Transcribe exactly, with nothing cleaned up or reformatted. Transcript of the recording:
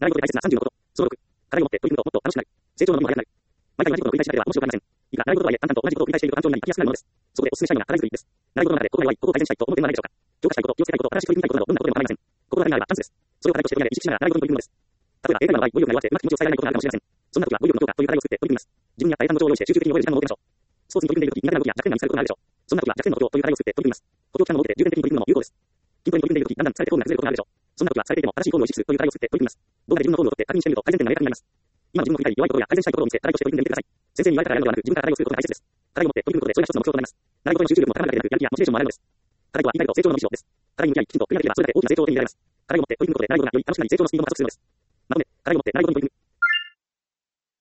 習い事で大切なさんじゅうのこと。総録。課題を持って取り組むともっと楽しくなる。成長の伸びも早くなる。毎回同じことを繰り返しだけでは面白くありません。いくら習い事とはいえ、淡々と同じことを繰り返していると単調になり飽きやすくなるものです。そこでお勧めしたいのが課題作りです。習い事の中でここが弱い、ここを改善したいと思う点はないでしょうか。強化したいこと、気をつけたいこと、新しく取り組みたいことなどどんなことでも構いません。ここがダメならばチャンスです。それを課題として取り上げ意識しながら習い事に取り組むのです。例えば、英会話の場合、語彙力が弱くてうまく気持ちを伝えられないことがあるかもしれません。そんな時は語彙力の強化という課題を作って取り組みます。自分に合った英単語帳を用意して集中的に覚える時間を設けましょう。スポーツに取り組んでいる時、苦手な動きや弱点が見つかることがあるでしょう。そんな時は弱点の補強という課題を作って取り組みます。補強期間を設けて重点的に取り組むのも有効です。筋トレに取り組んでいる時、だんだん疲れてフォームが崩れることがあるでしょう。そんな時は疲れていても正しいフォームを意識するという課題を作って取り組みます。動画で自分のフォームを取って確認してみると改善点が明確になります。今自分の振りたい弱いところや改善したいところを見つけ、課題として取り組んでみてください。先生に言われたからやるのではなく、自分から課題を作ることが大切です。課題を持って取り組むことで、それが一つの目標となります。習い事に集中力も高まるだけでなく、やる気やモチベーションも上がるのです。課題とは理解と成長の伸びしろです。課題に向き合い、きちんと取り上げれば、それだけ大きな成長を手に入れられます。課題を持って取り組むことで、習い事がより楽しくなり、成長のスピードも加速するのです。まとめ、課題を持って習い事に取り